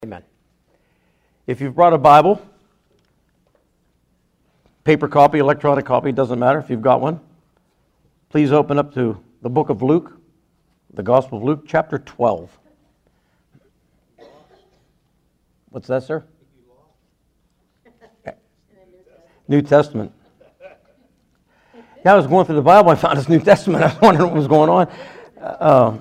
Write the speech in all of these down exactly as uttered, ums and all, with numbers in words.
Amen. If you've brought a Bible, paper copy, electronic copy, doesn't matter if you've got one, please open up to the book of Luke, the Gospel of Luke, chapter twelve. What's that, sir? New Testament. Yeah, I was going through the Bible, I found this New Testament. I was wondering what was going on. Uh,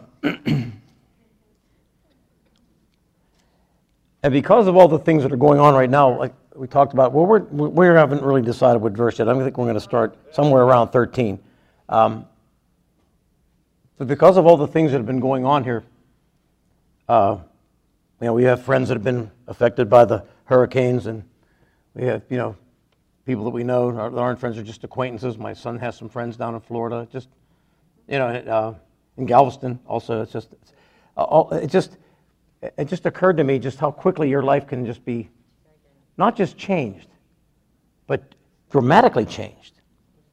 And because of all the things that are going on right now, like we talked about, well, we're, we haven't really decided what verse yet. I think we're going to start somewhere around thirteen. Um, but because of all the things that have been going on here, uh, you know, we have friends that have been affected by the hurricanes, and we have, you know, people that we know that aren't friends, are just acquaintances. My son has some friends down in Florida, just, you know, uh, in Galveston also. It's just, it's, uh, it just... It just occurred to me just how quickly your life can just be not just changed, but dramatically changed.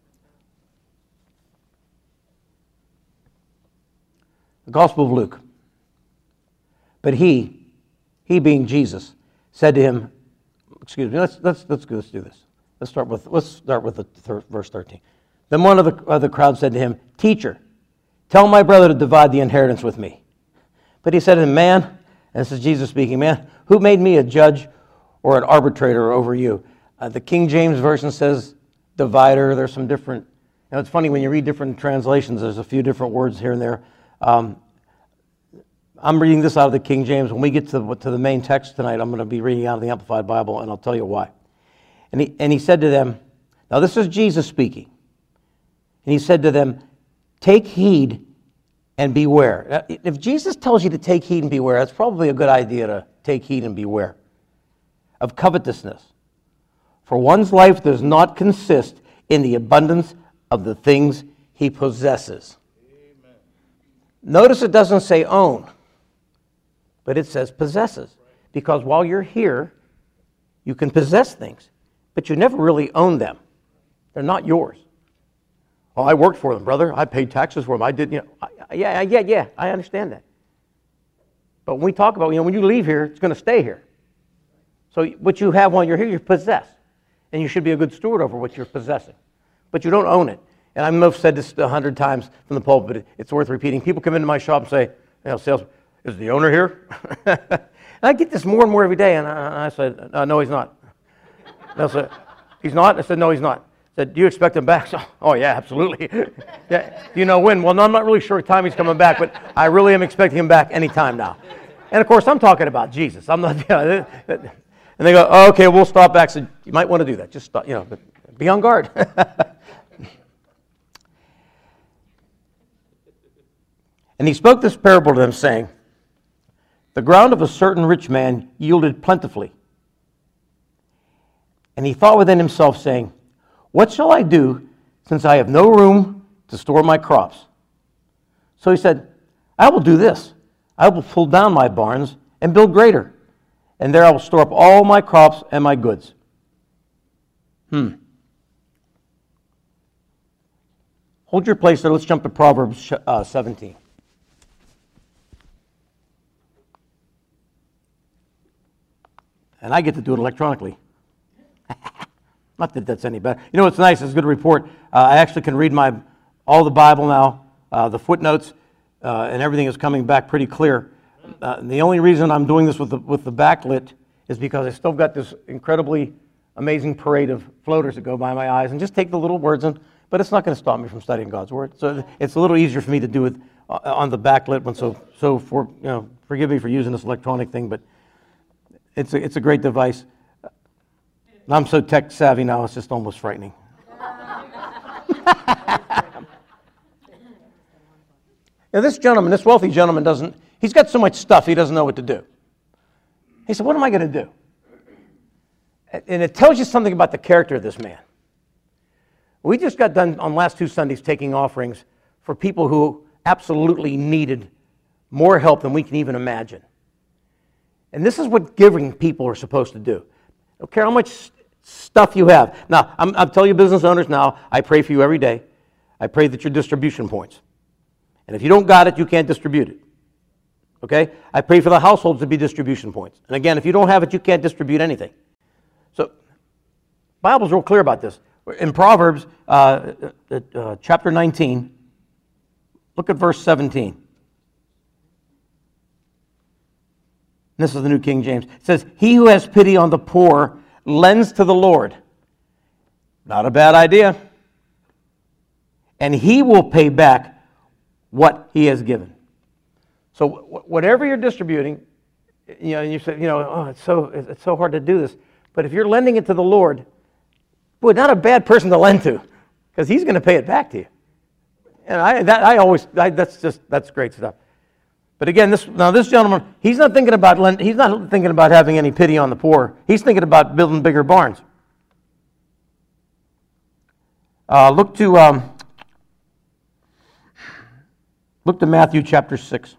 The Gospel of Luke. But he, he being Jesus, said to him, excuse me, let's let's let's, let's do this. Let's start with let's start with the thir- verse thirteen. Then one of the of the crowd said to him, "Teacher, tell my brother to divide the inheritance with me." But he said to him, "Man," and this is Jesus speaking, "man, who made me a judge or an arbitrator over you?" Uh, the King James Version says divider. There's some different, you know, it's funny when you read different translations, there's a few different words here and there. Um, I'm reading this out of the King James. When we get to the, to the main text tonight, I'm going to be reading out of the Amplified Bible, and I'll tell you why. And he, and he said to them, now this is Jesus speaking, and he said to them, "Take heed and beware." If Jesus tells you to take heed and beware, that's probably a good idea to take heed and beware of covetousness. For one's life does not consist in the abundance of the things he possesses. Amen. Notice it doesn't say own, but it says possesses. Because while you're here, you can possess things, but you never really own them. They're not yours. "Oh, I worked for them, brother. I paid taxes for them. I did, you know." I, yeah, yeah, yeah. I understand that. But when we talk about, you know, when you leave here, it's going to stay here. So what you have while you're here, you possess, and you should be a good steward over what you're possessing. But you don't own it. And I know I've said this a hundred times from the pulpit, but it's worth repeating. People come into my shop and say, you know, "Sales, is the owner here?" And I get this more and more every day, and I, I said, uh, "No, he's not." They'll say, "He's not?" I said, "No, he's not." Said, "Do you expect him back?" So, "Oh, yeah, absolutely." "Yeah, do you know when?" "Well, no, I'm not really sure what time he's coming back, but I really am expecting him back any time now." And, of course, I'm talking about Jesus. I'm not, you know, and they go, "Oh, okay, we'll stop back." So you might want to do that. Just, stop, you know, but be on guard. And he spoke this parable to them, saying, "The ground of a certain rich man yielded plentifully. And he thought within himself, saying, What shall I do, since I have no room to store my crops? So he said, I will do this. I will pull down my barns and build greater, and there I will store up all my crops and my goods." Hmm. Hold your place there. Let's jump to Proverbs uh, seventeen. And I get to do it electronically. Not that that's any better. You know what's nice? It's a good report. Uh, I actually can read my all the Bible now, uh, the footnotes, uh, and everything is coming back pretty clear. Uh, and the only reason I'm doing this with the with the backlit is because I still got this incredibly amazing parade of floaters that go by my eyes, and just take the little words in. But it's not going to stop me from studying God's Word. So it's a little easier for me to do it uh, on the backlit one. So so for you know, forgive me for using this electronic thing, but it's a, it's a great device. I'm so tech savvy now, it's just almost frightening. Now this gentleman, this wealthy gentleman doesn't, he's got so much stuff he doesn't know what to do. He said, "What am I going to do?" And it tells you something about the character of this man. We just got done on last two Sundays taking offerings for people who absolutely needed more help than we can even imagine. And this is what giving people are supposed to do. I don't care how much stuff you have. Now, I'm, I'll tell you business owners now, I pray for you every day. I pray that your distribution points. And if you don't got it, you can't distribute it. Okay? I pray for the households to be distribution points. And again, if you don't have it, you can't distribute anything. So, Bible's real clear about this. In Proverbs, uh, uh, uh, chapter nineteen, look at verse seventeen. This is the New King James. It says, he who has pity on the poor lends to the Lord. Not a bad idea. And he will pay back what he has given. So whatever you're distributing, you know, you say, you know, oh, it's so it's so hard to do this. But if you're lending it to the Lord, boy, not a bad person to lend to, because he's going to pay it back to you. And I, that, I always, I, that's just, that's great stuff. But again, this now this gentleman, he's not thinking about lend, he's not thinking about having any pity on the poor. He's thinking about building bigger barns. Uh, look to um, look to Matthew chapter six.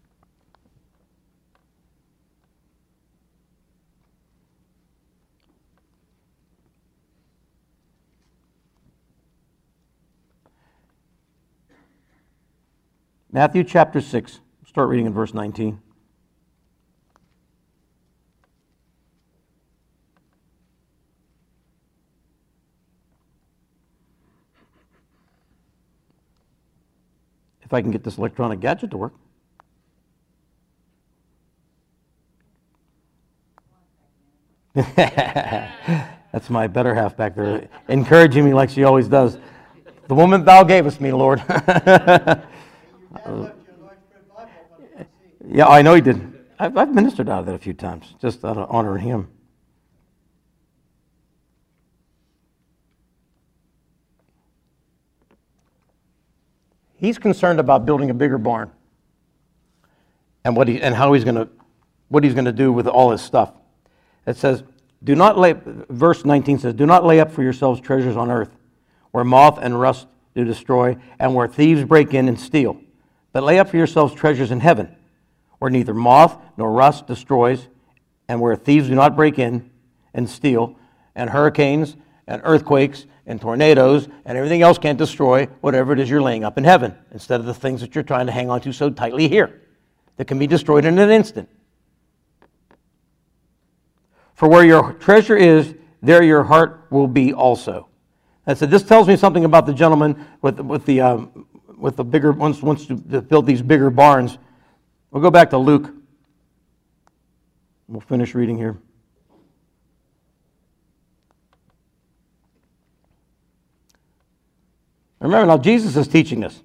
Matthew chapter six. Start reading in verse nineteen. If I can get this electronic gadget to work. That's my better half back there, encouraging me like she always does. The woman thou gavest me, Lord. Yeah, I know he did. I've, I've ministered out of that a few times, just out of honoring him. He's concerned about building a bigger barn, and what he and how he's going to, what he's going to do with all his stuff. It says, "Do not lay." Verse nineteen says, "Do not lay up for yourselves treasures on earth, where moth and rust do destroy, and where thieves break in and steal. But lay up for yourselves treasures in heaven, where neither moth nor rust destroys, and where thieves do not break in and steal, and hurricanes and earthquakes and tornadoes and everything else can't destroy whatever it is you're laying up in heaven, instead of the things that you're trying to hang on to so tightly here that can be destroyed in an instant. For where your treasure is, there your heart will be also." And so this tells me something about the gentleman with, with the um, with the bigger wants wants to build these bigger barns. We'll go back to Luke. We'll finish reading here. Remember, now Jesus is teaching this.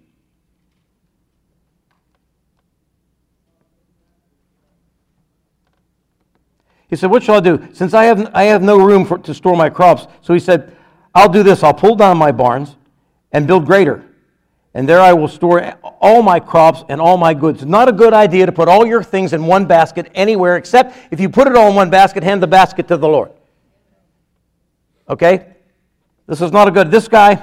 He said, "What shall I do? Since I have I have no room for, to store my crops." So he said, "I'll do this. I'll pull down my barns and build greater. And there I will store all my crops and all my goods." Not a good idea to put all your things in one basket anywhere, except if you put it all in one basket, hand the basket to the Lord. Okay? This is not a good, this guy,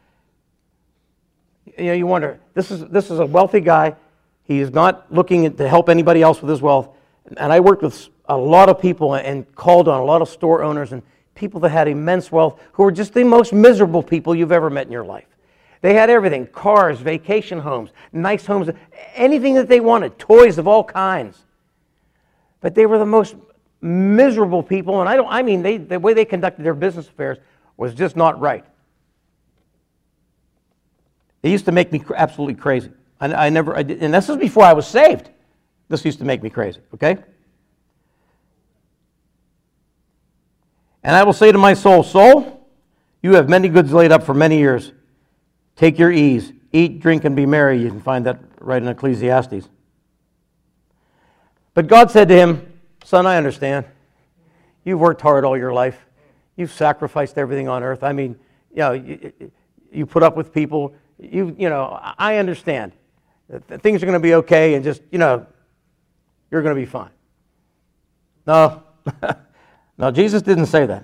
you know, you wonder, this is this is a wealthy guy. He is not looking to help anybody else with his wealth. And I worked with a lot of people and called on a lot of store owners and people that had immense wealth who were just the most miserable people you've ever met in your life. They had everything, cars, vacation homes, nice homes, anything that they wanted, toys of all kinds. But they were the most miserable people, and I don't I mean they the way they conducted their business affairs was just not right. It used to make me absolutely crazy. I, I never I did, and this was before I was saved. This used to make me crazy, okay? "And I will say to my soul, soul, you have many goods laid up for many years. Take your ease, eat, drink, and be merry." You can find that right in Ecclesiastes. But God said to him, "Son, I understand. You've worked hard all your life. You've sacrificed everything on earth. I mean, you know, you, you put up with people. You, you know, I understand. Things are going to be okay, and just, you know, you're going to be fine." No, no, Jesus didn't say that.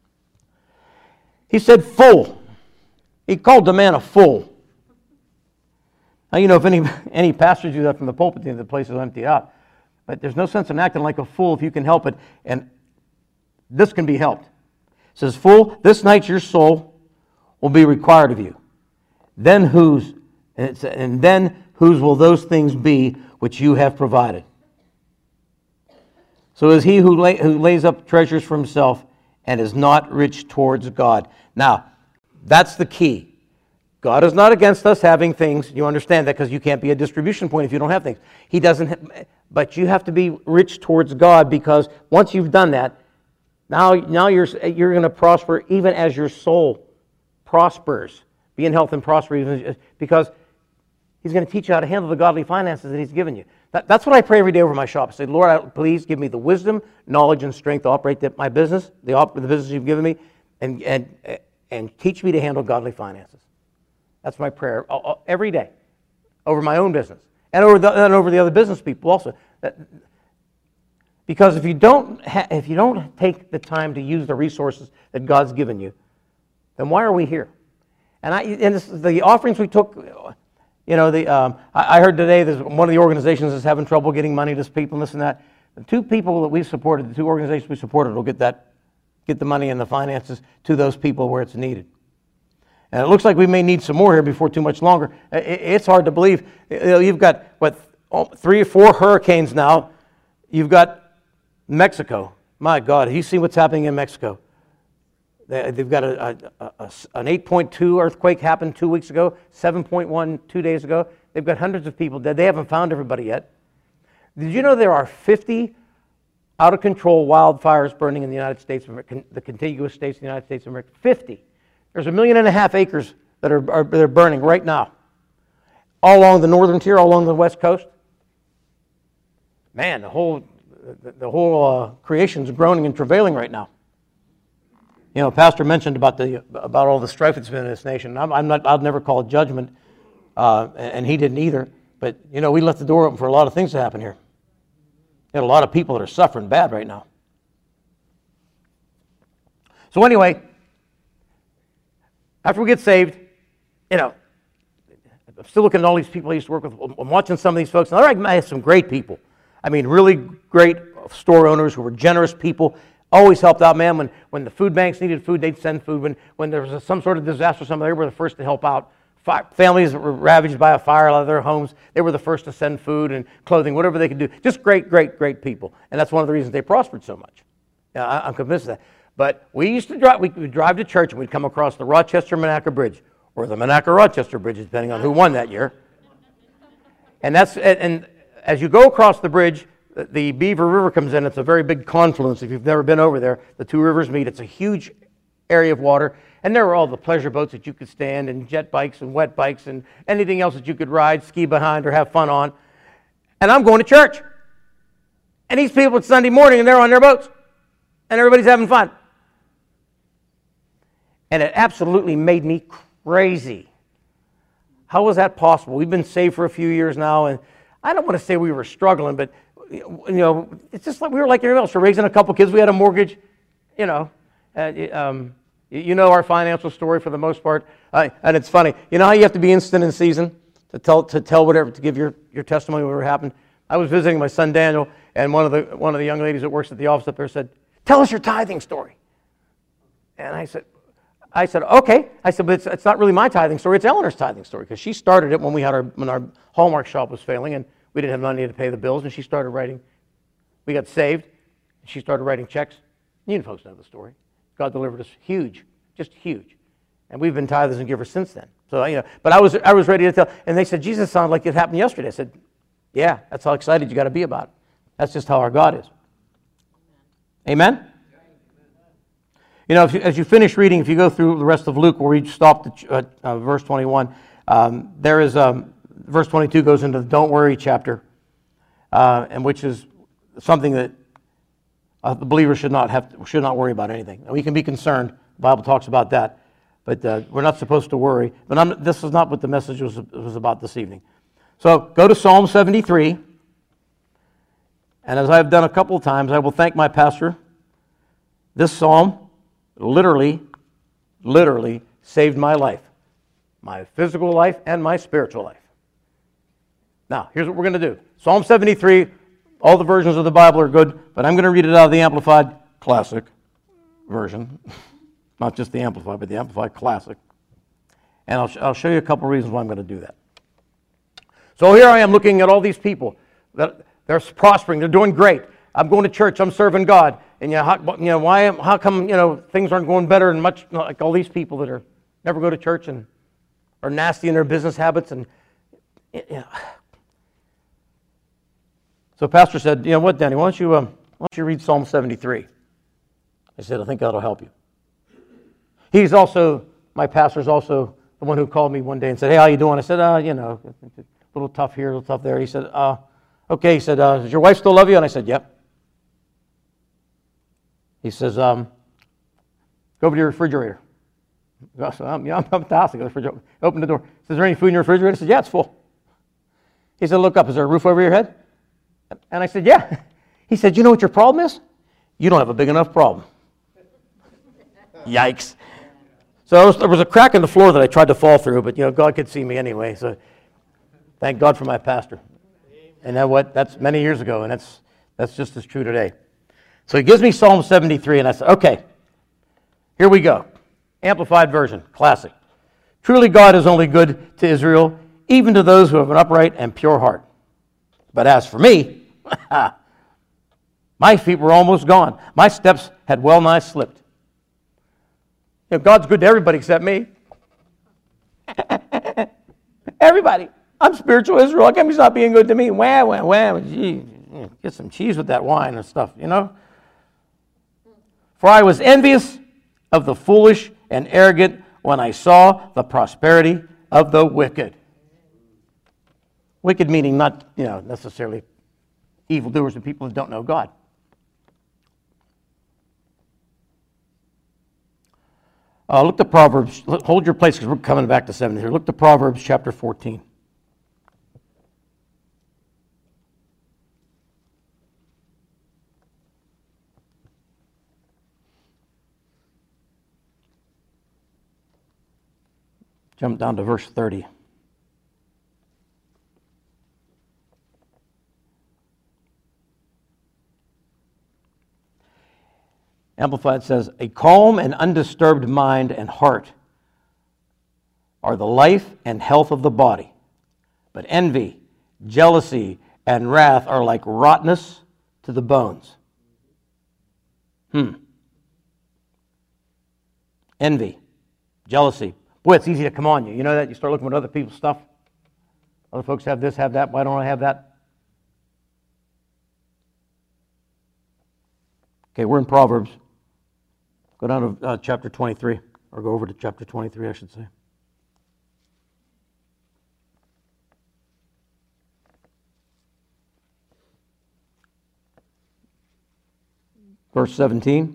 He said, "Fool." He called the man a fool. Now, you know, if any any pastors do that from the pulpit, the place is emptied out. But there's no sense in acting like a fool if you can help it. And this can be helped. It says, "Fool, this night your soul will be required of you. Then whose, and, it's, and then whose will those things be which you have provided?" So is he who, lay, who lays up treasures for himself and is not rich towards God. Now, that's the key. God is not against us having things. You understand that because you can't be a distribution point if you don't have things. He doesn't, ha- but you have to be rich towards God, because once you've done that, now, now you're, you're going to prosper even as your soul prospers. Be in health and prosper, even, because He's going to teach you how to handle the godly finances that He's given you. That, that's what I pray every day over my shop. I say, Lord, I, please give me the wisdom, knowledge, and strength to operate the, my business, the, op, the business You've given me, and, and, and teach me to handle godly finances. That's my prayer all, all, every day over my own business and over the, and over the other business people also. That, because if you don't ha, if you don't take the time to use the resources that God's given you, then why are we here? And I and this, the offerings we took, you know, the um, I, I heard today that one of the organizations is having trouble getting money to people and this and that. The two people that we supported, the two organizations we supported, will get that get the money and the finances to those people where it's needed. And it looks like we may need some more here before too much longer. It's hard to believe. You've got, what, three or four hurricanes now. You've got Mexico. My God, have you seen what's happening in Mexico? They've got a, a, a, an eight point two earthquake happened two weeks ago, seven point one two days ago. They've got hundreds of people dead. They haven't found everybody yet. Did you know there are fifty out-of-control wildfires burning in the United States, the contiguous states of the United States of America? fifty. There's a million and a half acres that are, are they're burning right now, all along the northern tier, all along the west coast. Man, the whole the, the whole uh, creation's groaning and travailing right now. You know, Pastor mentioned about the about all the strife that's been in this nation. I'm, I'm not. I'll never call it judgment, uh, and he didn't either. But you know, we left the door open for a lot of things to happen here. Got a lot of people that are suffering bad right now. So anyway. After we get saved, you know, I'm still looking at all these people I used to work with. I'm watching some of these folks, and I have some great people. I mean, really great store owners who were generous people, always helped out, man. When, when the food banks needed food, they'd send food. When, when there was a, some sort of disaster, some they were the first to help out. Fi- families that were ravaged by a fire out of their homes, they were the first to send food and clothing, whatever they could do. Just great, great, great people. And that's one of the reasons they prospered so much. Yeah, I, I'm convinced of that. But we used to drive, we would drive to church and we'd come across the Rochester-Monaca Bridge, or the Monaca-Rochester Bridge, depending on who won that year. And that's and, and as you go across the bridge, the Beaver River comes in. It's a very big confluence. If you've never been over there, the two rivers meet. It's a huge area of water. And there were all the pleasure boats that you could stand, and jet bikes and wet bikes and anything else that you could ride, ski behind, or have fun on. And I'm going to church. And these people, it's Sunday morning, and they're on their boats. And everybody's having fun. And it absolutely made me crazy. How was that possible? We've been saved for a few years now, and I don't want to say we were struggling, but you know, it's just like we were like everyone else. We're raising a couple kids. We had a mortgage, you know. Uh, um, you know our financial story for the most part, uh, and it's funny. You know how you have to be instant in season to tell to tell whatever to give your, your testimony whatever happened. I was visiting my son Daniel, and one of the one of the young ladies that works at the office up there said, "Tell us your tithing story." And I said. I said, okay. I said, but it's, it's not really my tithing story. It's Eleanor's tithing story, because she started it when we had our when our Hallmark shop was failing and we didn't have money to pay the bills, and she started writing. We got saved, and she started writing checks. You folks know the story. God delivered us huge, just huge, and we've been tithers and givers since then. So you know, but I was I was ready to tell, and they said, Jesus sounded like it happened yesterday. I said, yeah, that's how excited you got to be about it. That's just how our God is. Amen. You know, if you, as you finish reading, if you go through the rest of Luke, where we stopped at uh, uh, verse twenty-one, um, there is, um, verse twenty-two goes into the don't worry chapter, uh, and which is something that uh, the believer should not have to, should not worry about anything. We can be concerned. The Bible talks about that, but uh, we're not supposed to worry. But I'm, this is not what the message was, was about this evening. So go to Psalm seventy-three, and as I've done a couple of times, I will thank my pastor. This psalm literally, literally saved my life, my physical life and my spiritual life. Now, here's what we're going to do. Psalm seventy-three, all the versions of the Bible are good, but I'm going to read it out of the Amplified Classic version. Not just the Amplified, but the Amplified Classic. And I'll, sh- I'll show you a couple reasons why I'm going to do that. So here I am looking at all these people that they're prospering, they're doing great. I'm going to church, I'm serving God. And you know, how, you know why? How come you know things aren't going better? And much like all these people that are never go to church and are nasty in their business habits. And you know. So, Pastor said, "You know what, Danny? Why don't you um, why don't you read Psalm seventy-three?" I said, "I think that'll help you." He's also my pastor's also the one who called me one day and said, "Hey, how you doing?" I said, "Uh, you know, a little tough here, a little tough there." He said, "Uh, okay." He said, uh, "Does your wife still love you?" And I said, "Yep." He says, um, "Go over to your refrigerator." So I'm, yeah, I'm up at the house. I go to the refrigerator. Open the door. He says, "Is there any food in your refrigerator?" I said, "Yeah, it's full." He said, "Look up. Is there a roof over your head?" And I said, "Yeah." He said, "You know what your problem is? You don't have a big enough problem." Yikes. So was, there was a crack in the floor that I tried to fall through, but you know God could see me anyway. So thank God for my pastor. And that what that's many years ago, and that's that's just as true today. So he gives me Psalm seventy-three, and I said, "Okay, here we go." Amplified version, classic. "Truly God is only good to Israel, even to those who have an upright and pure heart. But as for me, my feet were almost gone. My steps had well nigh slipped." You know, God's good to everybody except me. Everybody. I'm spiritual Israel. How come he's not being good to me? Wah, wah, wah. Gee, get some cheese with that wine and stuff, you know. "For I was envious of the foolish and arrogant when I saw the prosperity of the wicked." Wicked meaning not, you know, necessarily evildoers and people who don't know God. Uh, look to Proverbs. Hold your place because we're coming back to seven here. Look to Proverbs chapter fourteen. Jump down to verse thirty. Amplified says, "A calm and undisturbed mind and heart are the life and health of the body. But envy, jealousy, and wrath are like rottenness to the bones." Hmm. Envy, jealousy. Boy, it's easy to come on you. You know that? You start looking at other people's stuff. Other folks have this, have that. Why don't I have that? Okay, we're in Proverbs. Go down to uh, chapter twenty-three, or go over to chapter twenty-three, I should say. Verse seventeen.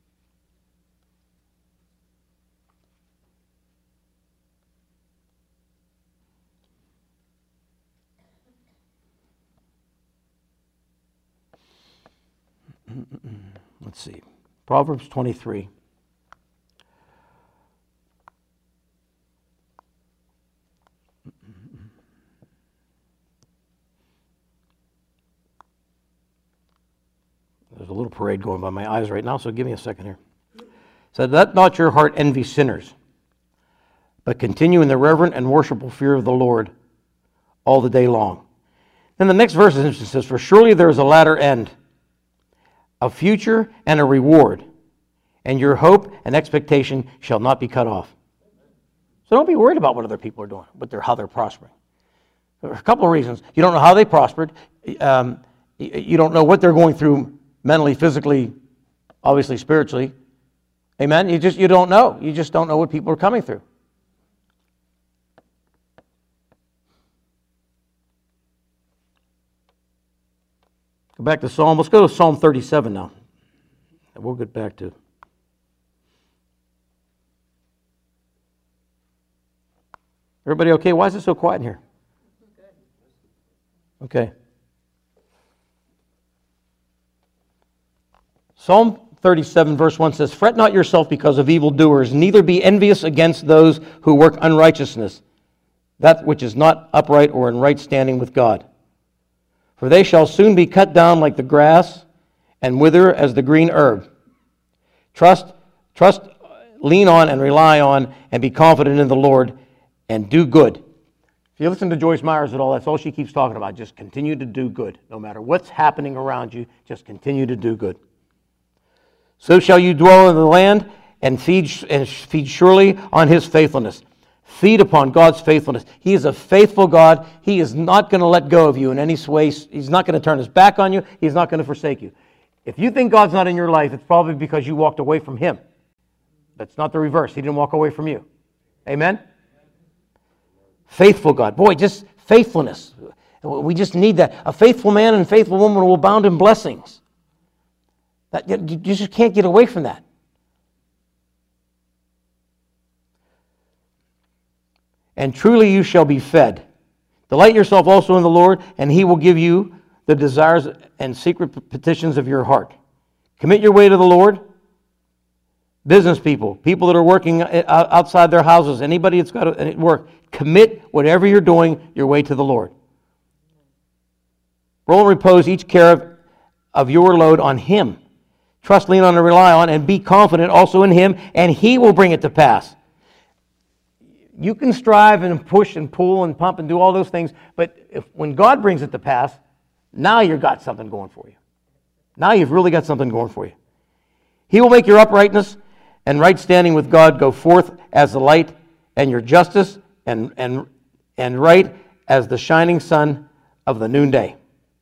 Let's see. Proverbs twenty-three. There's a little parade going by my eyes right now, so give me a second here. So let not your heart envy sinners, but continue in the reverent and worshipful fear of the Lord all the day long. Then the next verse is interesting. It says, "For surely there is a latter end, a future and a reward, and your hope and expectation shall not be cut off." So don't be worried about what other people are doing, but they're, how they're prospering. There are a couple of reasons. You don't know how they prospered. Um, you don't know what they're going through mentally, physically, obviously spiritually. Amen? You just you don't know. You just don't know what people are coming through. Go back to Psalm. Let's go to Psalm thirty-seven now. And we'll get back to. Everybody okay? Why is it so quiet in here? Okay. Psalm thirty-seven verse one says, "Fret not yourself because of evildoers, neither be envious against those who work unrighteousness, that which is not upright or in right standing with God. For they shall soon be cut down like the grass and wither as the green herb. Trust, trust, lean on and rely on and be confident in the Lord and do good." If If you listen to Joyce Myers at all, that's all she keeps talking about. Just continue to do good. No matter what's happening around you, just continue to do good. So shall you dwell in the land and feed, and feed surely on his faithfulness. Feed upon God's faithfulness. He is a faithful God. He is not going to let go of you in any way. He's not going to turn his back on you. He's not going to forsake you. If you think God's not in your life, it's probably because you walked away from him. That's not the reverse. He didn't walk away from you. Amen? Faithful God. Boy, just faithfulness. We just need that. A faithful man and faithful woman will abound in blessings. That, you just can't get away from that. And truly you shall be fed. Delight yourself also in the Lord, and he will give you the desires and secret petitions of your heart. Commit your way to the Lord. Business people, people that are working outside their houses, anybody that's got to work, commit whatever you're doing your way to the Lord. Roll and repose each care of, of your load on him. Trust, lean on, and rely on, and be confident also in him, and he will bring it to pass. You can strive and push and pull and pump and do all those things, but if, when God brings it to pass, now you've got something going for you. Now you've really got something going for you. He will make your uprightness and right standing with God go forth as the light, and your justice and, and, and right as the shining sun of the noonday.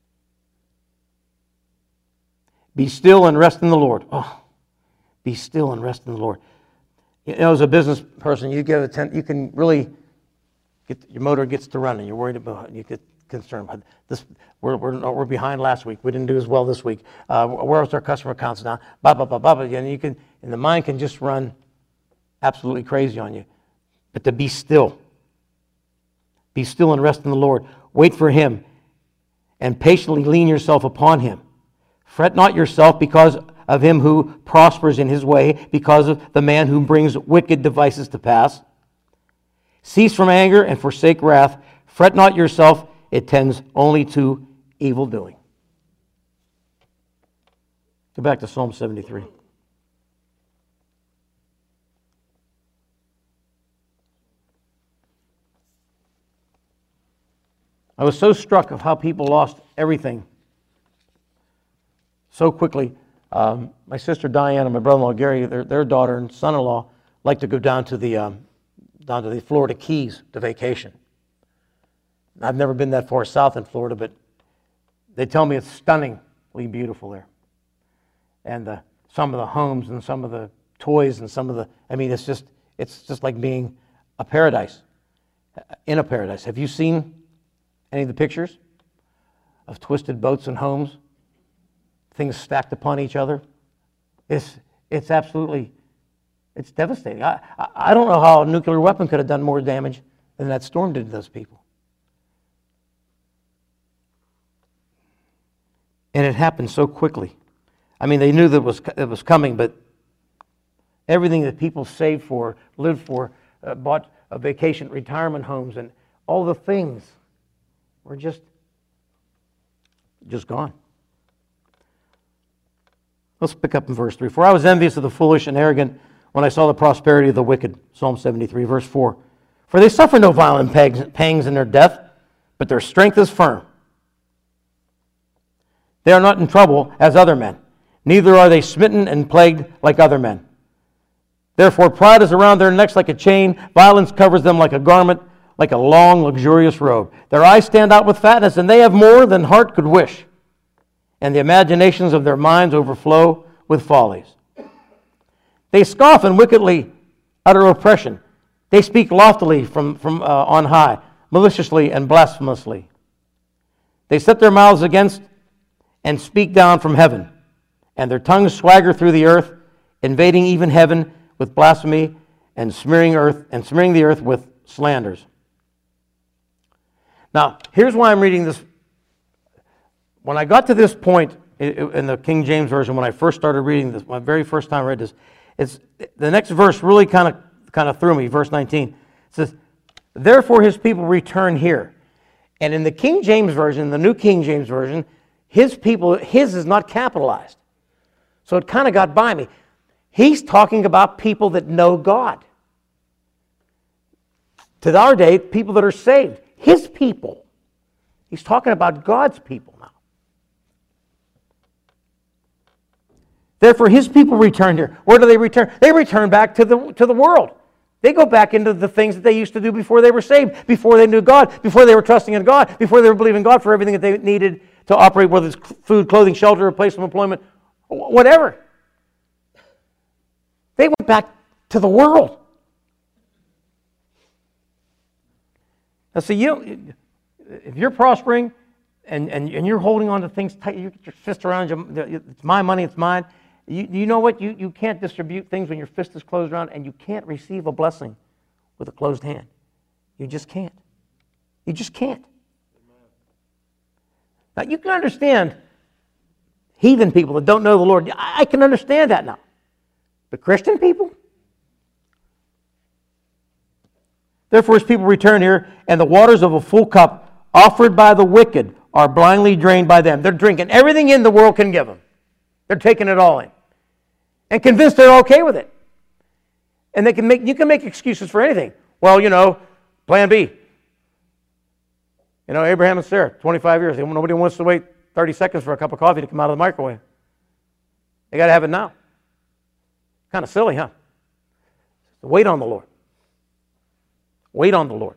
Be still and rest in the Lord. Oh, be still and rest in the Lord. You know, as a business person, you get a ten, you can really get your motor gets to running. You're worried about you get concerned about this. We're we're we're behind last week. We didn't do as well this week. Uh, where's our customer accounts now? Blah blah blah blah. And you can, and the mind can just run absolutely crazy on you. But to be still, be still and rest in the Lord. Wait for Him, and patiently lean yourself upon Him. Fret not yourself because of him who prospers in his way, because of the man who brings wicked devices to pass. Cease from anger and forsake wrath. Fret not yourself, it tends only to evil doing. Go back to Psalm seventy-three. I was so struck of how people lost everything so quickly. Um, my sister Diane and my brother-in-law Gary, their, their daughter and son-in-law, like to go down to the um, down to the Florida Keys to vacation. I've never been that far south in Florida, but they tell me it's stunningly beautiful there. And uh, some of the homes and some of the toys and some of the, I mean, it's just it's just like being a paradise, in a paradise. Have you seen any of the pictures of twisted boats and homes? Things stacked upon each other. It's it's absolutely, it's devastating. I, I, I don't know how a nuclear weapon could have done more damage than that storm did to those people. And it happened so quickly. I mean, they knew that it was, it was coming, but everything that people saved for, lived for, uh, bought a vacation, retirement homes, and all the things were just, just gone. Let's pick up in verse three. For I was envious of the foolish and arrogant when I saw the prosperity of the wicked. Psalm seventy-three, verse four. For they suffer no violent pangs in their death, but their strength is firm. They are not in trouble as other men, neither are they smitten and plagued like other men. Therefore pride is around their necks like a chain, violence covers them like a garment, like a long, luxurious robe. Their eyes stand out with fatness, and they have more than heart could wish. And the imaginations of their minds overflow with follies. They scoff and wickedly utter oppression. They speak loftily from, from uh, on high, maliciously and blasphemously. They set their mouths against and speak down from heaven, and their tongues swagger through the earth, invading even heaven with blasphemy and smearing earth and smearing the earth with slanders. Now, here's why I'm reading this. When I got to this point in the King James Version, when I first started reading this, my very first time I read this, it's, the next verse really kind of kind of threw me, verse nineteen. It says, therefore his people return here. And in the King James Version, the New King James Version, his people, his is not capitalized. So it kind of got by me. He's talking about people that know God. To our day, people that are saved. his people. He's talking about God's people now. Therefore, his people return here. Where do they return? They return back to the, to the world. They go back into the things that they used to do before they were saved, before they knew God, before they were trusting in God, before they were believing God for everything that they needed to operate, whether it's food, clothing, shelter, place of employment, whatever. They went back to the world. Now, see, you, if you're prospering and, and, and you're holding on to things tight, you get your fist around you, it's my money, it's mine. You, you know what? You, you can't distribute things when your fist is closed around, and you can't receive a blessing with a closed hand. You just can't. You just can't. Now, you can understand heathen people that don't know the Lord. I, I can understand that now. But Christian people? Therefore, his people return here, and the waters of a full cup offered by the wicked are blindly drained by them. They're drinking everything in the world can give them. They're taking it all in. And convinced they're okay with it. And they can make you can make excuses for anything. Well, you know, plan B. You know, Abraham and Sarah, twenty-five years. Nobody wants to wait thirty seconds for a cup of coffee to come out of the microwave. They got to have it now. Kind of silly, huh? Wait on the Lord. Wait on the Lord.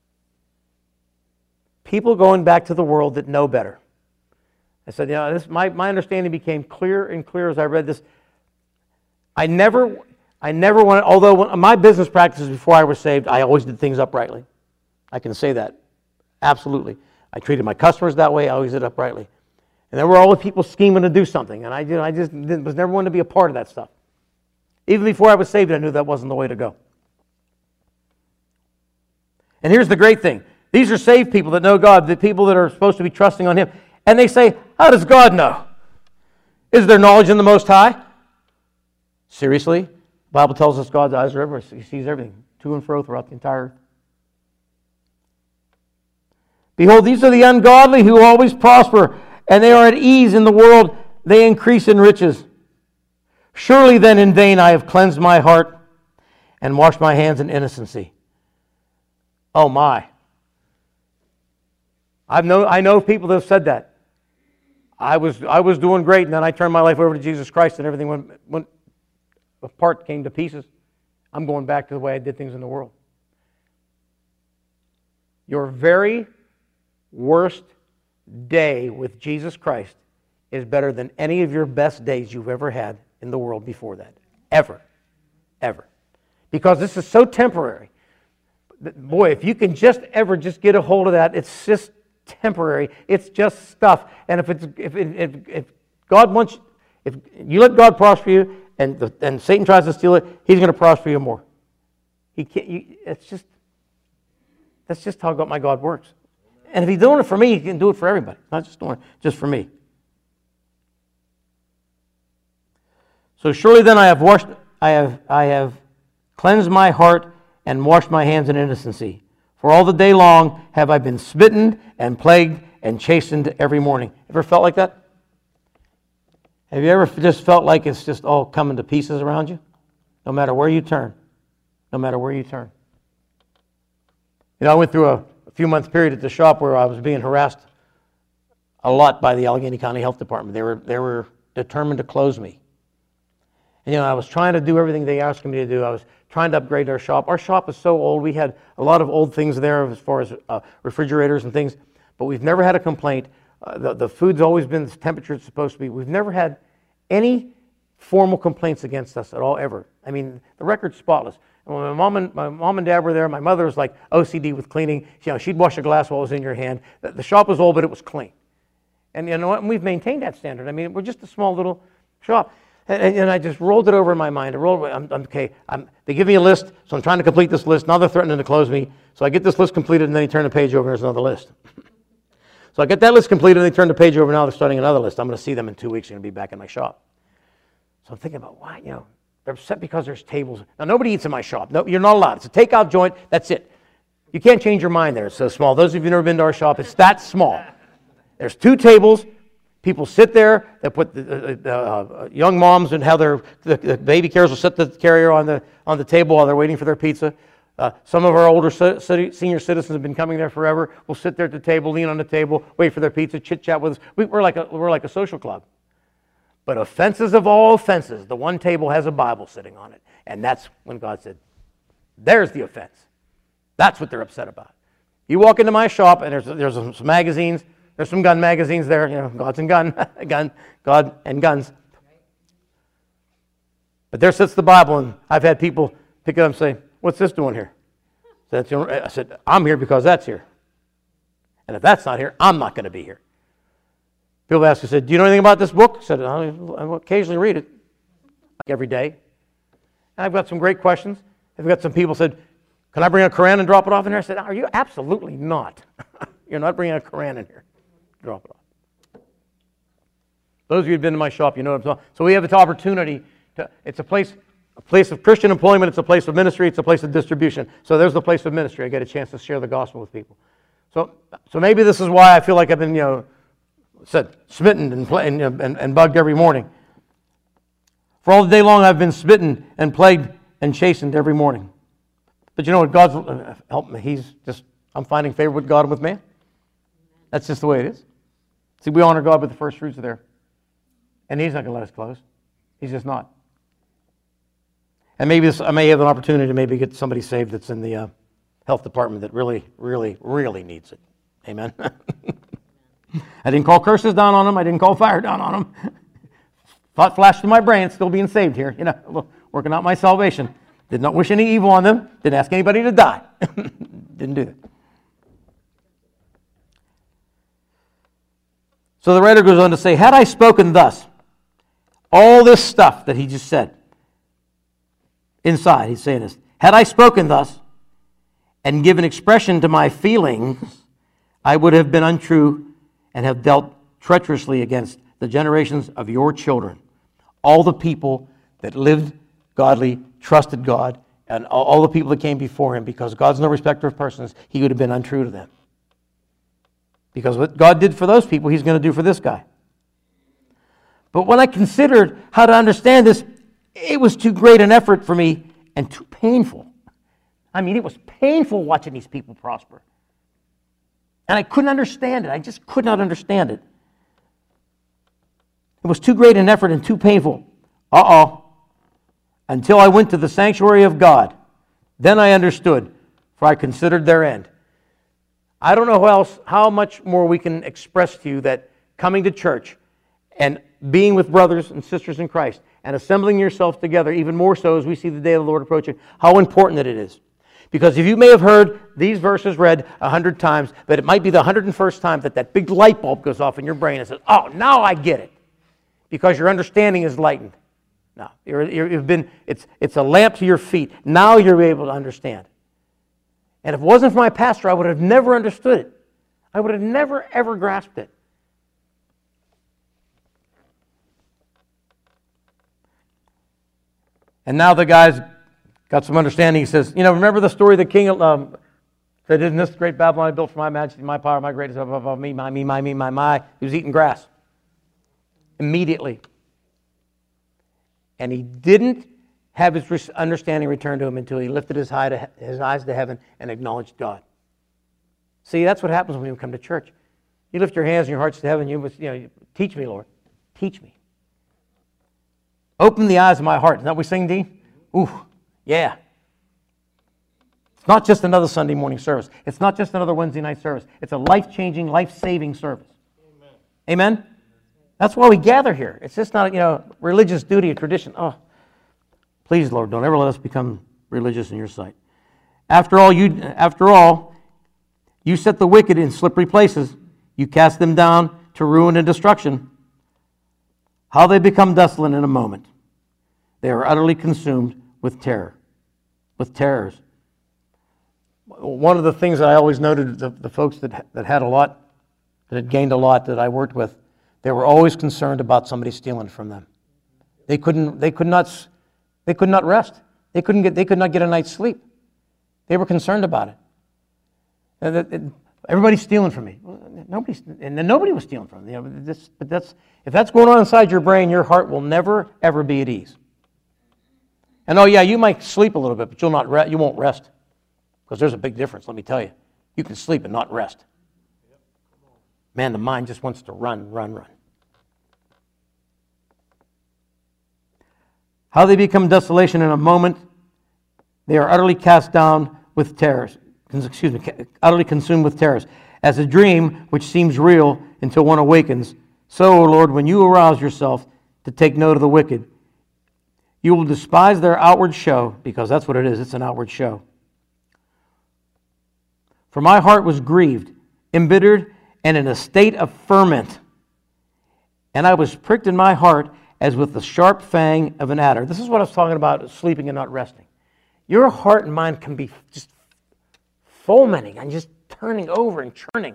People going back to the world that know better. I said, you know, this, my, my understanding became clearer and clearer as I read this. I never, I never wanted, although when, my business practices before I was saved, I always did things uprightly. I can say that. Absolutely. I treated my customers that way. I always did uprightly. And there were always people scheming to do something. And I, did, I just didn't, was never one to be a part of that stuff. Even before I was saved, I knew that wasn't the way to go. And here's the great thing. These are saved people that know God, the people that are supposed to be trusting on Him. And they say, how does God know? Is there knowledge in the Most High? Seriously? The Bible tells us God's eyes are everywhere. He sees everything, to and fro throughout the entire earth. Behold, these are the ungodly who always prosper, and they are at ease in the world. They increase in riches. Surely then in vain I have cleansed my heart and washed my hands in innocency. Oh my. I've know, I know people that have said that. I was, I was doing great, and then I turned my life over to Jesus Christ, and everything went, went apart, came to pieces. I'm going back to the way I did things in the world. Your very worst day with Jesus Christ is better than any of your best days you've ever had in the world before that. Ever. Ever. Because this is so temporary. Boy, if you can just ever just get a hold of that, it's just temporary. It's just stuff. And if it's if if, if God wants, if you let God prosper you, and the, and Satan tries to steal it, he's going to prosper you more. He can't. You, it's just that's just how God, my God works. And if He's doing it for me, He can do it for everybody. Not just doing it just for me. So surely then I have washed, I have I have cleansed my heart and washed my hands in innocency. For all the day long have I been smitten and plagued and chastened every morning. Ever felt like that? Have you ever just felt like it's just all coming to pieces around you? No matter where you turn. No matter where you turn. You know, I went through a, a few month period at the shop where I was being harassed a lot by the Allegheny County Health Department. They were, they were determined to close me. And, you know, I was trying to do everything they asked me to do. I was trying to upgrade our shop. Our shop is so old. We had a lot of old things there as far as uh, refrigerators and things, but we've never had a complaint. Uh, the, the food's always been the temperature it's supposed to be. We've never had any formal complaints against us at all, ever. I mean, the record's spotless. And when my mom and my mom and dad were there, my mother was like O C D with cleaning. You know, she'd wash a glass while it was in your hand. The, the shop was old, but it was clean. And you know what? And we've maintained that standard. I mean, we're just a small little shop. And, and I just rolled it over in my mind. I rolled. I'm, I'm okay. I'm, they give me a list, so I'm trying to complete this list. Now they're threatening to close me. So I get this list completed, and then they turn the page over, and there's another list. So I get that list completed, and they turn the page over. Now they're starting another list. I'm going to see them in two weeks. They're going to be back in my shop. So I'm thinking about why, you know, they're upset because there's tables. Now nobody eats in my shop. No, you're not allowed. It's a takeout joint. That's it. You can't change your mind there. It's so small. Those of you who've never been to our shop, it's that small. There's two tables. People sit there. They put the uh, uh, young moms and how their the, the baby carriers will sit the carrier on the on the table while they're waiting for their pizza. Uh, some of our older c- senior citizens have been coming there forever. We'll sit there at the table, lean on the table, wait for their pizza, chit-chat with us. We, we're, like a, we're like a social club. But offenses of all offenses, the one table has a Bible sitting on it. And that's when God said, there's the offense. That's what they're upset about. You walk into my shop, and there's, there's some, some magazines. There's some gun magazines there. You know, God's and gun, gun, God and guns. But there sits the Bible, and I've had people pick it up and say, what's this doing here? I said, I'm here because that's here. And if that's not here, I'm not going to be here. People ask, I said, do you know anything about this book? I said, I occasionally read it, like every day. And I've got some great questions. I've got some people said, can I bring a Quran and drop it off in there? I said, are you? Absolutely not. You're not bringing a Quran in here. Drop it off. Those of you who've been to my shop, you know what I'm talking about. So we have this opportunity to, it's a place, a place of Christian employment, it's a place of ministry, it's a place of distribution. So there's the place of ministry. I get a chance to share the gospel with people. So, so maybe this is why I feel like I've been, you know, said, smitten and, play, and, and, and bugged every morning. For all the day long I've been smitten and plagued and chastened every morning. But you know what? God's uh, helped me. He's just, I'm finding favor with God and with man. That's just the way it is. See, we honor God with the first fruits of there. And He's not going to let us close. He's just not. And maybe this, I may have an opportunity to maybe get somebody saved that's in the uh, health department that really, really, really needs it. Amen. I didn't call curses down on them. I didn't call fire down on them. Thought flashed in my brain, still being saved here. You know, working out my salvation. Did not wish any evil on them. Didn't ask anybody to die. Didn't do that. So the writer goes on to say, had I spoken thus, all this stuff that he just said, inside, he's saying this, had I spoken thus and given expression to my feelings, I would have been untrue and have dealt treacherously against the generations of your children. All the people that lived godly, trusted God, and all the people that came before him, because God's no respecter of persons, he would have been untrue to them. Because what God did for those people, he's going to do for this guy. But when I considered how to understand this, it was too great an effort for me and too painful. I mean, it was painful watching these people prosper. And I couldn't understand it. I just could not understand it. It was too great an effort and too painful. Uh-oh. Until I went to the sanctuary of God. Then I understood, for I considered their end. I don't know how else, how much more we can express to you that coming to church and being with brothers and sisters in Christ and assembling yourselves together, even more so as we see the day of the Lord approaching, how important that it is. Because if you may have heard these verses read a hundred times, but it might be the hundred and first time that that big light bulb goes off in your brain and says, oh, now I get it. Because your understanding is lightened. Now, you're, you've been, it's, it's a lamp to your feet. Now you're able to understand. And if it wasn't for my pastor, I would have never understood it. I would have never, ever grasped it. And now the guy's got some understanding. He says, you know, remember the story of the king um, that did this great Babylon I built for my majesty, my power, my greatness, above, above me, my, me, my, me, my, my. He was eating grass. Immediately. And he didn't have his understanding returned to him until he lifted his, high to, his eyes to heaven and acknowledged God. See, that's what happens when you come to church. You lift your hands and your hearts to heaven. You must, you know, teach me, Lord. Teach me. Open the eyes of my heart. Isn't that what we sing, Dean? Ooh, yeah. It's not just another Sunday morning service. It's not just another Wednesday night service. It's a life-changing, life-saving service. Amen? Amen? That's why we gather here. It's just not, you know, religious duty or tradition. Oh, please, Lord, don't ever let us become religious in your sight. After all, you, after all, you set the wicked in slippery places. You cast them down to ruin and destruction. How they become desolate in a moment. They are utterly consumed with terror, with terrors. One of the things that I always noted, the, the folks that, that had a lot, that had gained a lot that I worked with, they were always concerned about somebody stealing from them. They couldn't, they could not, they could not rest. They couldn't get, they could not get a night's sleep. They were concerned about it. And that, it everybody's stealing from me. Nobody's, and then nobody was stealing from them. You know, this, but that's, if that's going on inside your brain, your heart will never, ever be at ease. And oh yeah, you might sleep a little bit, but you'll not re- you won't rest. Because there's a big difference, let me tell you. You can sleep and not rest. Man, the mind just wants to run, run, run. How they become desolation in a moment. They are utterly cast down with terrors. Excuse me, utterly consumed with terrors. As a dream which seems real until one awakens, so, O Lord, when you arouse yourself to take note of the wicked, you will despise their outward show, because that's what it is, it's an outward show. For my heart was grieved, embittered, and in a state of ferment. And I was pricked in my heart as with the sharp fang of an adder. This is what I was talking about, sleeping and not resting. Your heart and mind can be just fomenting and just turning over and churning.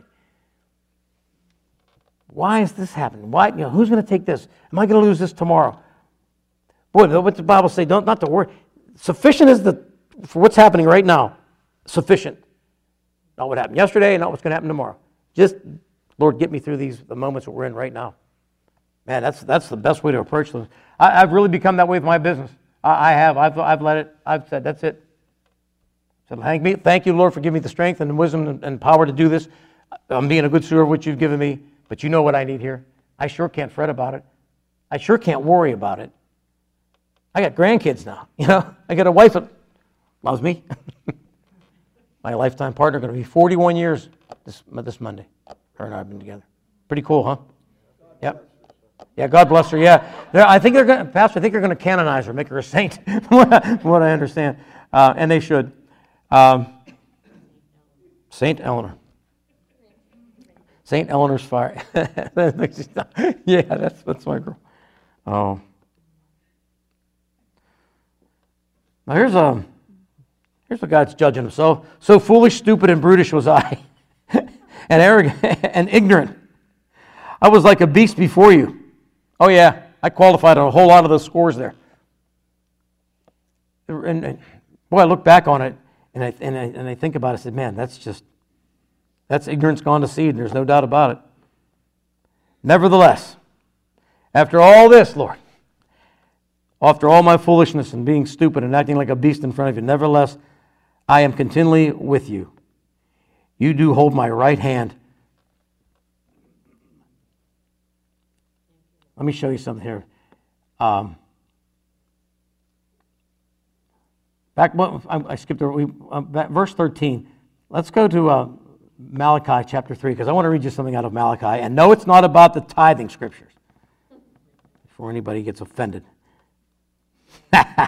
Why is this happening? Why? You know, who's going to take this? Am I going to lose this tomorrow? Boy, what the Bible say? Don't not to worry. Sufficient is the for what's happening right now. Sufficient. Not what happened yesterday, not what's going to happen tomorrow. Just, Lord, get me through these the moments that we're in right now. Man, that's that's the best way to approach those. I, I've really become that way with my business. I, I have. I've I've let it. I've said that's it. I said, thank me, thank you, Lord, for giving me the strength and the wisdom and, and power to do this. I'm being a good steward of what you've given me, but you know what I need here. I sure can't fret about it. I sure can't worry about it. I got grandkids now. You know, I got a wife that loves me. My lifetime partner going to be forty-one years this this Monday. Her and I have been together. Pretty cool, huh? Yep. Yeah, God bless her. Yeah, they're, I think they're going, Pastor. I think they're going to canonize her, make her a saint, from what I understand, uh, and they should. Um, Saint Eleanor. Saint Eleanor's Fire. Yeah, that's that's my girl. Oh. Now here's a here's a guy that's judging himself. So foolish, stupid, and brutish was I, and arrogant and ignorant. I was like a beast before you. Oh yeah, I qualified on a whole lot of those scores there. And, and boy, I look back on it and I and I and I think about it. I said, man, that's just that's ignorance gone to seed. And there's no doubt about it. Nevertheless, after all this, Lord, after all my foolishness and being stupid and acting like a beast in front of you, nevertheless, I am continually with you. You do hold my right hand. Let me show you something here. Um, back, I, I skipped over. We, uh, back, verse thirteen. Let's go to uh, Malachi chapter three, because I want to read you something out of Malachi. And no, it's not about the tithing scriptures, before anybody gets offended. The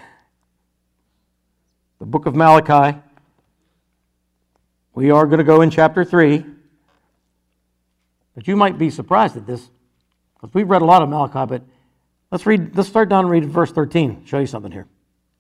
book of Malachi. We are going to go in chapter three. But you might be surprised at this, because we've read a lot of Malachi, but let's read. Let's start down and read verse thirteen. Show you something here.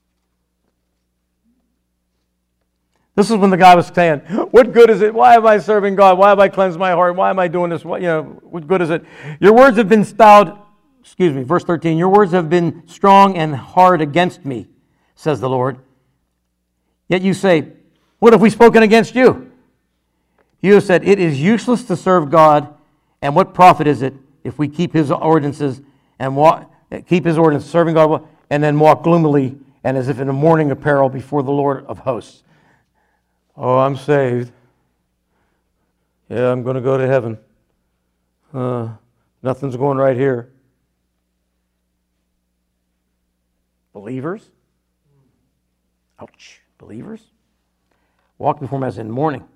This is when the guy was saying, "What good is it? Why am I serving God? Why have I cleansed my heart? Why am I doing this? What, you know, what good is it? Your words have been styled." Excuse me, verse thirteen. Your words have been strong and hard against me, says the Lord. Yet you say, what have we spoken against you? You have said, it is useless to serve God, and what profit is it if we keep His ordinances and walk, keep His ordinances, serving God, and then walk gloomily and as if in a mourning apparel before the Lord of hosts? Oh, I'm saved. Yeah, I'm going to go to heaven. Uh, nothing's going right here. Believers? Ouch. Believers? Walk before Him as in mourning.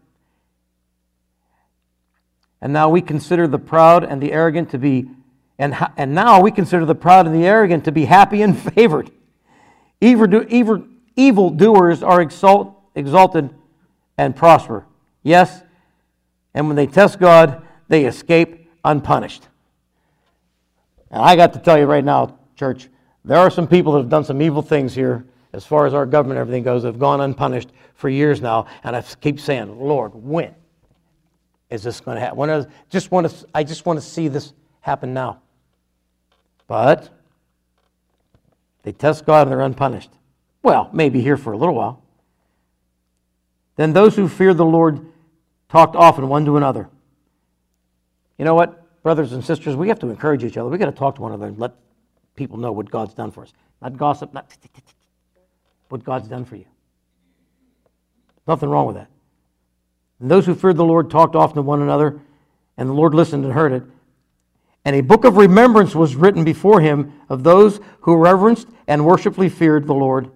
And now we consider the proud and the arrogant to be, and, and now we consider the proud and the arrogant to be happy and favored. Evil, do, evil, evil doers are exalt, exalted and prosper. Yes, and when they test God, they escape unpunished. And I got to tell you right now, church, there are some people that have done some evil things here as far as our government and everything goes, that have gone unpunished for years now, and I keep saying, Lord, when is this going to happen? When I just want to, I just want to see this happen now. But they test God and they're unpunished. Well, maybe here for a little while. Then those who feared the Lord talked often one to another. You know what, brothers and sisters, we have to encourage each other. We've got to talk to one another and let people know what God's done for us. Not gossip, not what God's done for you. Nothing wrong with that. And those who feared the Lord talked often to one another, and the Lord listened and heard it. And a book of remembrance was written before him of those who reverenced and worshipfully feared the Lord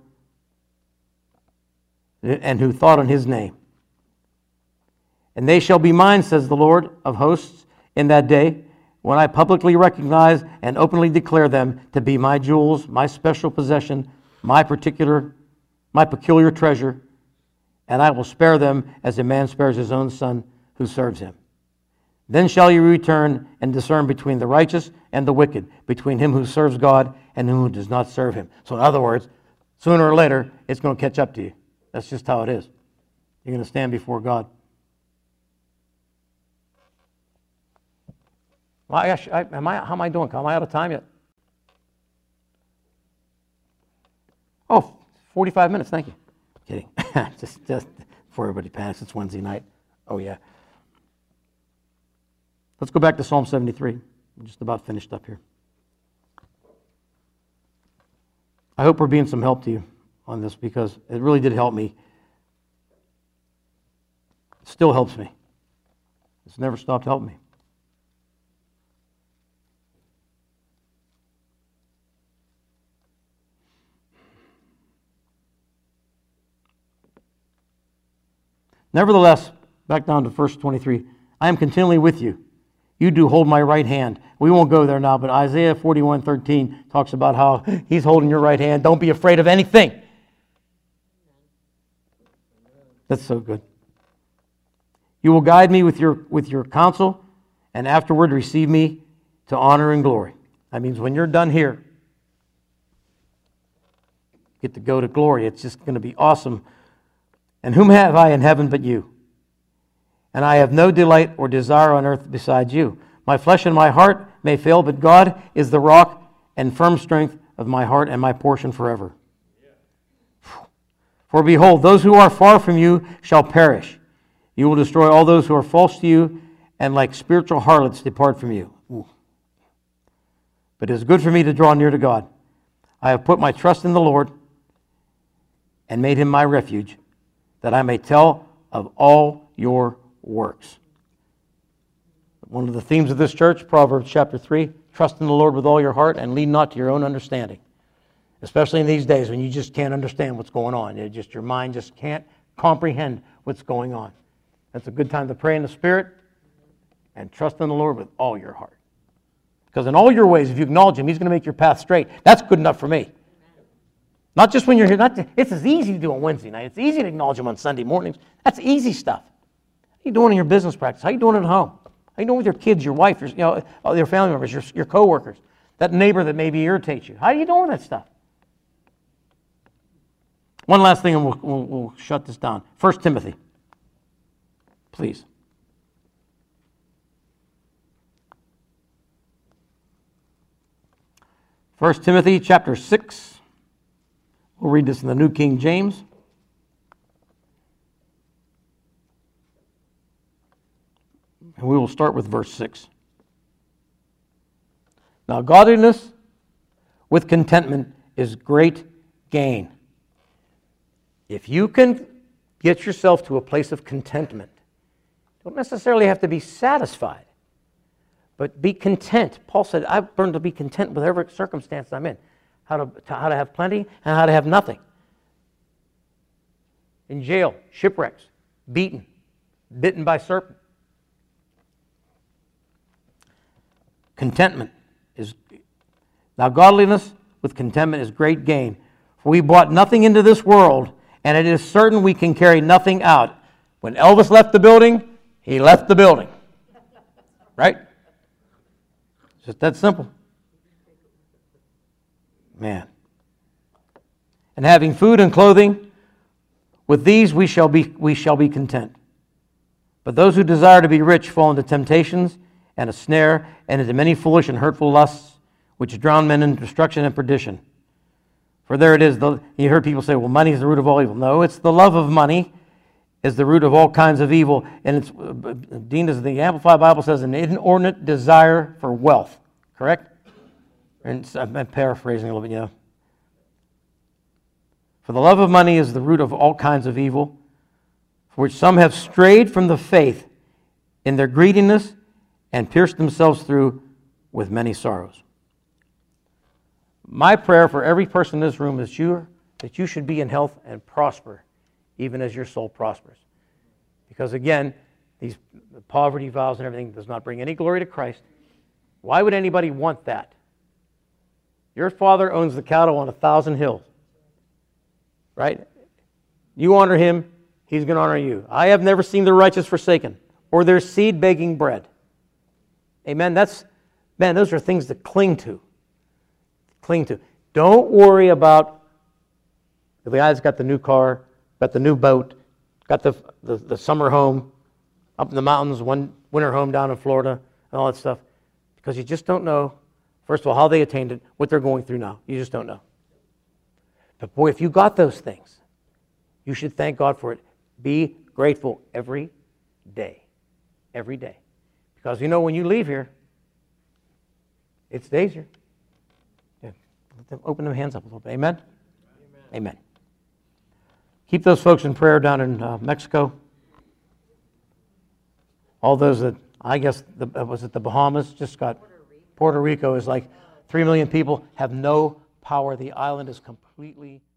and who thought on his name. And they shall be mine, says the Lord of hosts, in that day, when I publicly recognize and openly declare them to be my jewels, my special possession, my particular, my peculiar treasure, and I will spare them as a man spares his own son who serves him. Then shall you return and discern between the righteous and the wicked, between him who serves God and him who does not serve him. So in other words, sooner or later, it's going to catch up to you. That's just how it is. You're going to stand before God. Well, I, I, am I, how am I doing? Am I out of time yet? Oh, forty-five minutes, thank you. Kidding. just, just before everybody panics, it's Wednesday night. Oh, yeah. Let's go back to Psalm seventy-three. I'm just about finished up here. I hope we're being some help to you on this, because it really did help me. It still helps me. It's never stopped helping me. Nevertheless, back down to verse twenty-three, I am continually with you. You do hold my right hand. We won't go there now, but Isaiah forty-one thirteen talks about how he's holding your right hand. Don't be afraid of anything. That's so good. You will guide me with your, with your counsel, and afterward receive me to honor and glory. That means when you're done here, you get to go to glory. It's just going to be awesome. And whom have I in heaven but you? And I have no delight or desire on earth besides you. My flesh and my heart may fail, but God is the rock and firm strength of my heart and my portion forever. For behold, those who are far from you shall perish. You will destroy all those who are false to you, and like spiritual harlots depart from you. Ooh. But it is good for me to draw near to God. I have put my trust in the Lord and made him my refuge, that I may tell of all your works. One of the themes of this church, Proverbs chapter three, trust in the Lord with all your heart and lean not to your own understanding. Especially in these days when you just can't understand what's going on. It just, your mind just can't comprehend what's going on. That's a good time to pray in the Spirit and trust in the Lord with all your heart. Because in all your ways, if you acknowledge him, he's going to make your path straight. That's good enough for me. Not just when you're here. Not to, it's as easy to do on Wednesday night. It's easy to acknowledge him on Sunday mornings. That's easy stuff. How you doing in your business practice? How you doing at home? How you doing with your kids, your wife, your, you know, your family members, your, your coworkers, that neighbor that maybe irritates you? How are you doing with that stuff? One last thing, and we'll, we'll, we'll shut this down. First Timothy, please. First Timothy chapter six. We'll read this in the New King James. And we will start with verse six. Now, godliness with contentment is great gain. If you can get yourself to a place of contentment, you don't necessarily have to be satisfied, but be content. Paul said, I've learned to be content with every circumstance I'm in. How to, to, how to have plenty and how to have nothing. In jail, shipwrecks, beaten, bitten by serpent. Contentment is, now godliness with contentment is great gain. For we brought nothing into this world, and it is certain we can carry nothing out. When Elvis left the building, he left the building. Right? It's just that simple. Man. And having food and clothing, with these we shall be we shall be content. But those who desire to be rich fall into temptations and a snare, and into many foolish and hurtful lusts, which drown men in destruction and perdition. For there it is. The, you heard people say, well, money is the root of all evil. No, it's the love of money is the root of all kinds of evil. And it's, Dean, as the Amplified Bible says, an inordinate desire for wealth. Correct? And I'm paraphrasing a little bit, you know. For the love of money is the root of all kinds of evil, for which some have strayed from the faith in their greediness and pierced themselves through with many sorrows. My prayer for every person in this room is you, that you should be in health and prosper, even as your soul prospers. Because again, these poverty vows and everything does not bring any glory to Christ. Why would anybody want that? Your Father owns the cattle on a thousand hills. Right? You honor Him, He's going to honor you. I have never seen the righteous forsaken, or their seed begging bread. Amen? That's, man, those are things to cling to. Cling to. Don't worry about the guy's got the new car, got the new boat, got the, the, the summer home up in the mountains, one winter home down in Florida, and all that stuff. Because you just don't know, first of all, how they attained it, what they're going through now. You just don't know. But boy, if you got those things, you should thank God for it. Be grateful every day. Every day. Because you know when you leave here, it stays here. Yeah. Let them open their hands up a little bit. Amen? Amen. Amen. Keep those folks in prayer down in uh, Mexico. All those that, I guess, the, was it the Bahamas? Just got, Puerto Rico. Puerto Rico is like three million people, have no power. The island is completely